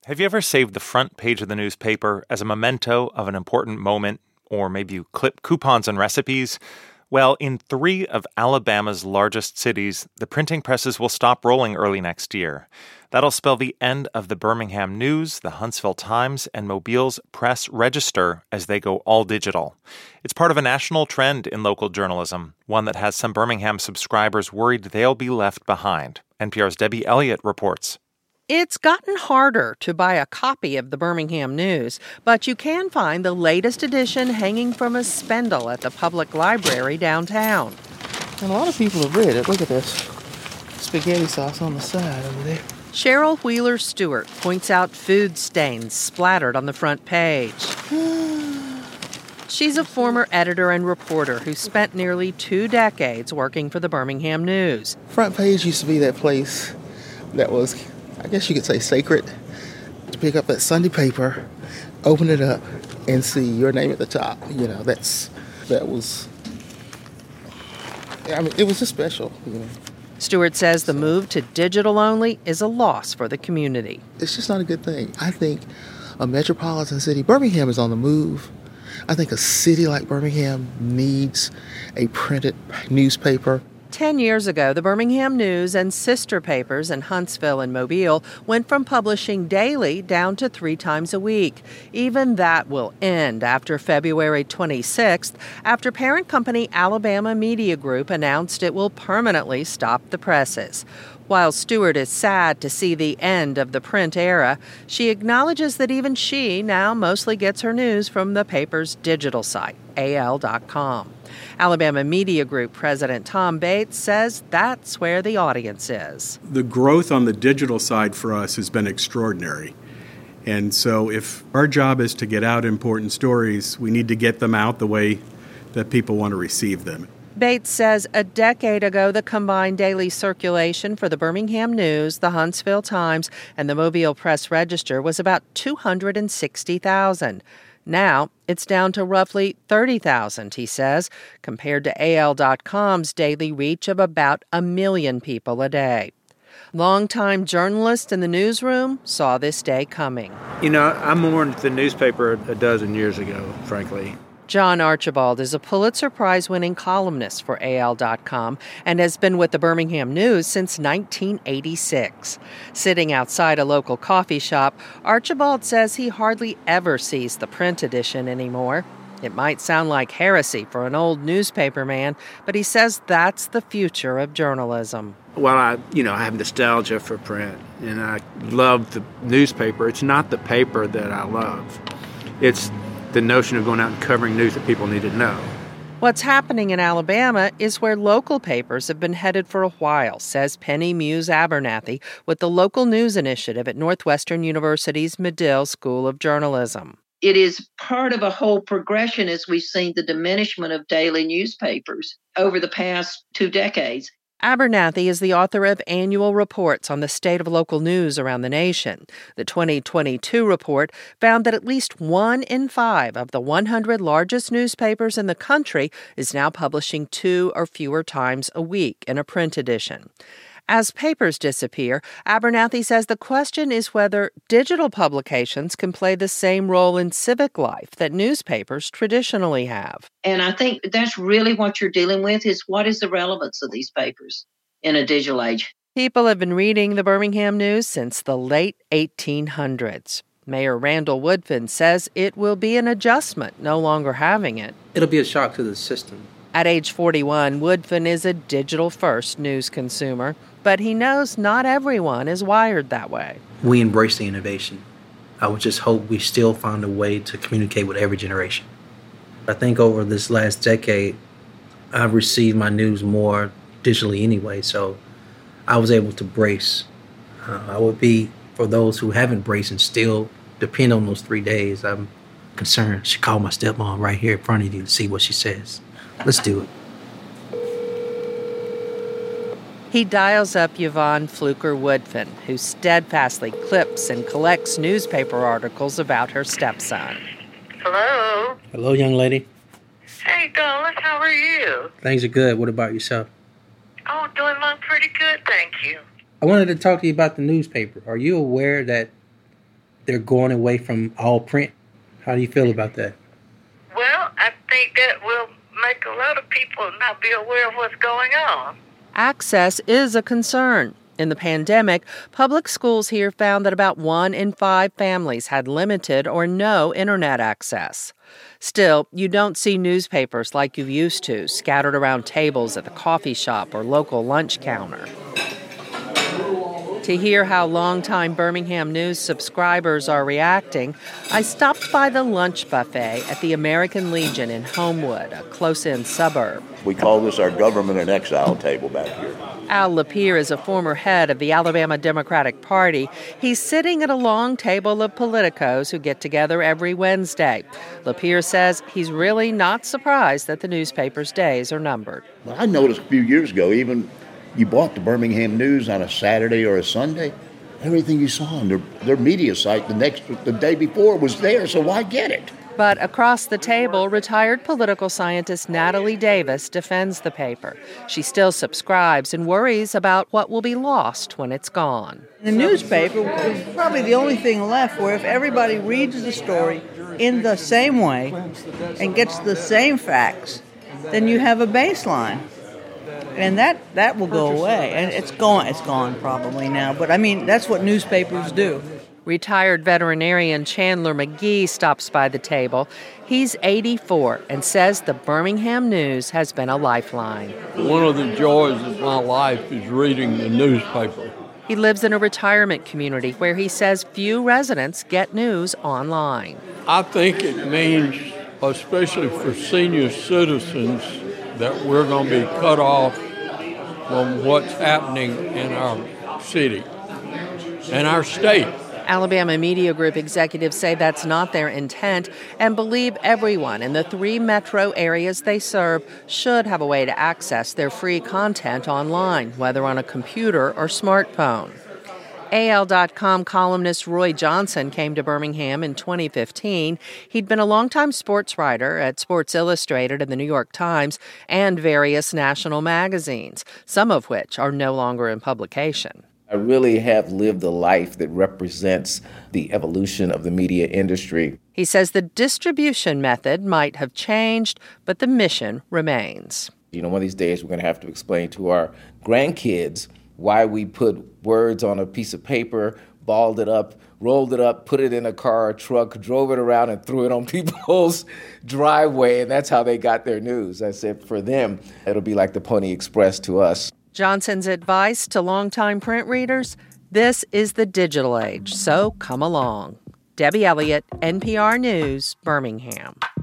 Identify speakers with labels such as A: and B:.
A: Have you ever saved the front page of the newspaper as a memento of an important moment, or maybe you clip coupons and recipes? Well, in 3 of Alabama's largest cities, the printing presses will stop rolling early next year. That'll spell the end of the Birmingham News, the Huntsville Times, and Mobile's Press Register as they go all digital. It's part of a national trend in local journalism, one that has some Birmingham subscribers worried they'll be left behind. NPR's Debbie Elliott reports.
B: It's gotten harder to buy a copy of the Birmingham News, but you can find the latest edition hanging from a spindle at the public library downtown.
C: And a lot of people have read it. Look at this. Spaghetti sauce on the side over there.
B: Cheryl Wheeler Stewart points out food stains splattered on the front page. She's a former editor and reporter who spent nearly 2 decades working for the Birmingham News.
C: Front page used to be that place that was, I guess you could say, sacred. To pick up that Sunday paper, open it up, and see your name at the top. You know, it was just special, you know.
B: Stewart says the move to digital only is a loss for the community.
C: It's just not a good thing. I think a metropolitan city, Birmingham is on the move. I think a city like Birmingham needs a printed newspaper.
B: 10 years ago, the Birmingham News and sister papers in Huntsville and Mobile went from publishing daily down to 3 times a week. Even that will end after February 26th, after parent company Alabama Media Group announced it will permanently stop the presses. While Stewart is sad to see the end of the print era, she acknowledges that even she now mostly gets her news from the paper's digital site, al.com. Alabama Media Group President Tom Bates says that's where the audience is.
D: The growth on the digital side for us has been extraordinary. And so if our job is to get out important stories, we need to get them out the way that people want to receive them.
B: Bates says a decade ago, the combined daily circulation for the Birmingham News, the Huntsville Times, and the Mobile Press Register was about 260,000. Now, it's down to roughly 30,000, he says, compared to AL.com's daily reach of about 1 million people a day. Longtime journalist in the newsroom saw this day coming.
E: You know, I mourned the newspaper a dozen years ago, frankly.
B: John Archibald is a Pulitzer Prize-winning columnist for AL.com and has been with the Birmingham News since 1986. Sitting outside a local coffee shop, Archibald says he hardly ever sees the print edition anymore. It might sound like heresy for an old newspaper man, but he says that's the future of journalism.
E: Well, I have nostalgia for print, and I love the newspaper. It's not the paper that I love. It's the notion of going out and covering news that people need to know.
B: What's happening in Alabama is where local papers have been headed for a while, says Penny Muse Abernathy with the Local News Initiative at Northwestern University's Medill School of Journalism.
F: It is part of a whole progression as we've seen the diminishment of daily newspapers over the past 2 decades.
B: Abernathy is the author of annual reports on the state of local news around the nation. The 2022 report found that at least 1 in 5 of the 100 largest newspapers in the country is now publishing 2 or fewer times a week in a print edition. As papers disappear, Abernathy says the question is whether digital publications can play the same role in civic life that newspapers traditionally have.
F: And I think that's really what you're dealing with is what is the relevance of these papers in a digital age?
B: People have been reading the Birmingham News since the late 1800s. Mayor Randall Woodfin says it will be an adjustment no longer having it.
G: It'll be a shock to the system.
B: At age 41, Woodfin is a digital-first news consumer, but he knows not everyone is wired that way.
G: We embrace the innovation. I would just hope we still find a way to communicate with every generation. I think over this last decade, I've received my news more digitally anyway, so I was able to brace. I would be, for those who haven't braced and still depend on those 3 days, I'm concerned. I should call my stepmom right here in front of you to see what she says. Let's do it.
B: He dials up Yvonne Fluker Woodfin, who steadfastly clips and collects newspaper articles about her stepson.
H: Hello?
G: Hello, young lady.
H: Hey, Douglas, how are you?
G: Things are good. What about yourself?
H: Oh, doing pretty good, thank you.
G: I wanted to talk to you about the newspaper. Are you aware that they're going away from all print. How do you feel about that?
H: Well, I think that will make a lot of people not be aware of what's going on.
B: Access is a concern. In the pandemic, public schools here found that about 1 in 5 families had limited or no internet access. Still, you don't see newspapers like you used to, scattered around tables at the coffee shop or local lunch counter. To hear how longtime Birmingham News subscribers are reacting, I stopped by the lunch buffet at the American Legion in Homewood, a close-in suburb.
I: We call this our government in exile table back here.
B: Al Lapierre is a former head of the Alabama Democratic Party. He's sitting at a long table of politicos who get together every Wednesday. Lapierre says he's really not surprised that the newspaper's days are numbered.
I: Well, I noticed a few years ago, even you bought the Birmingham News on a Saturday or a Sunday, everything you saw on their media site the day before was there, so why get it?
B: But across the table, retired political scientist Natalie Davis defends the paper. She still subscribes and worries about what will be lost when it's gone.
J: The newspaper is probably the only thing left where if everybody reads the story in the same way and gets the same facts, then you have a baseline. And that will go away. And it's gone probably now. But I mean, that's what newspapers do.
B: Retired veterinarian Chandler McGee stops by the table. He's 84 and says the Birmingham News has been a lifeline.
K: One of the joys of my life is reading the newspaper.
B: He lives in a retirement community where he says few residents get news online.
K: I think it means, especially for senior citizens, that we're going to be cut off from what's happening in our city and our state.
B: Alabama Media Group executives say that's not their intent and believe everyone in the 3 metro areas they serve should have a way to access their free content online, whether on a computer or smartphone. AL.com columnist Roy Johnson came to Birmingham in 2015. He'd been a longtime sports writer at Sports Illustrated and the New York Times and various national magazines, some of which are no longer in publication.
L: I really have lived a life that represents the evolution of the media industry.
B: He says the distribution method might have changed, but the mission remains.
L: One of these days we're going to have to explain to our grandkids why we put words on a piece of paper, balled it up, rolled it up, put it in a car or truck, drove it around and threw it on people's driveway, and that's how they got their news. I said for them, it'll be like the Pony Express to us.
B: Johnson's advice to longtime print readers, this is the digital age, so come along. Debbie Elliott, NPR News, Birmingham.